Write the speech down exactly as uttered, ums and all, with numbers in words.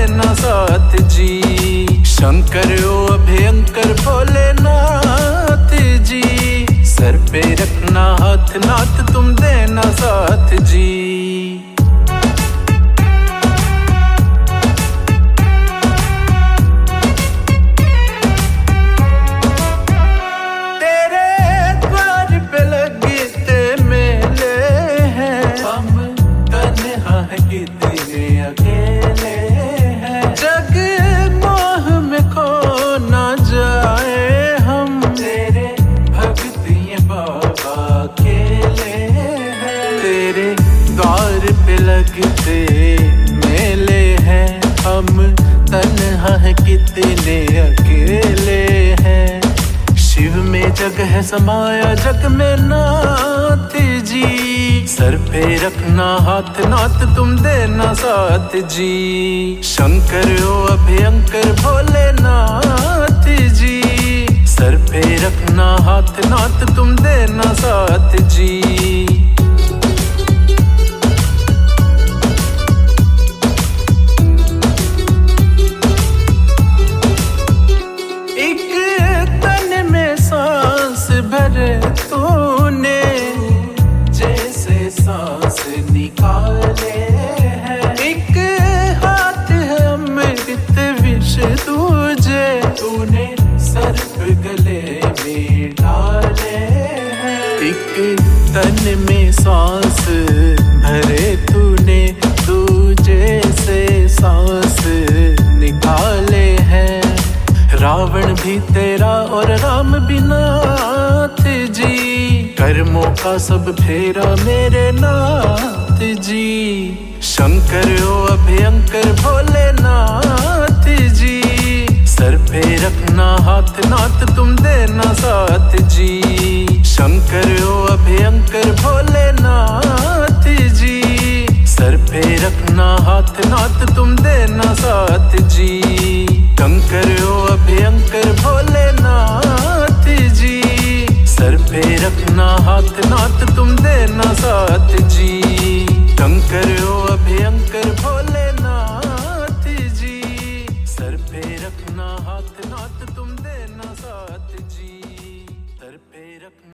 देना साथ जी। शंकर ओ अभयंकर भोलेनाथ जी, सर पे रखना हाथ नाथ तुम देना साथ जी। लगते मेले हैं हम, तन्हा है कितने अकेले हैं। शिव में जग है समाया जग में नाथ जी, सर पे रखना हाथ नाथ तुम देना साथ जी। शंकर ओ अभयंकर भोलेनाथ जी, सर पे रखना हाथ नाथ तुम देना साथ जी। तूने जैसे सांस निकाले हैं, एक हाथ है अमृत विष तुझे, तूने सर्प गले में डाले हैं। एक तन में सांस भरे तूने, तू जैसे सांस निकाले हैं। रावण भी तेरा और राम भी नाथ जी, कर्मों का सब फेरा मेरे नाथ जी। शंकर ओ अभयंकर भोलेनाथ जी, सर पे रखना हाथ नाथ तुम देना साथ जी। शंकर ओ अभयंकर भोलेनाथ जी, सर पे रखना हाथ नाथ तुम देना साथ जी। शंकर ओ अभयंकर भोलेनाथ जी, सर पे रखना हाथ नाथ तुम देना साथ जी। शंकर ओ अभयंकर भोले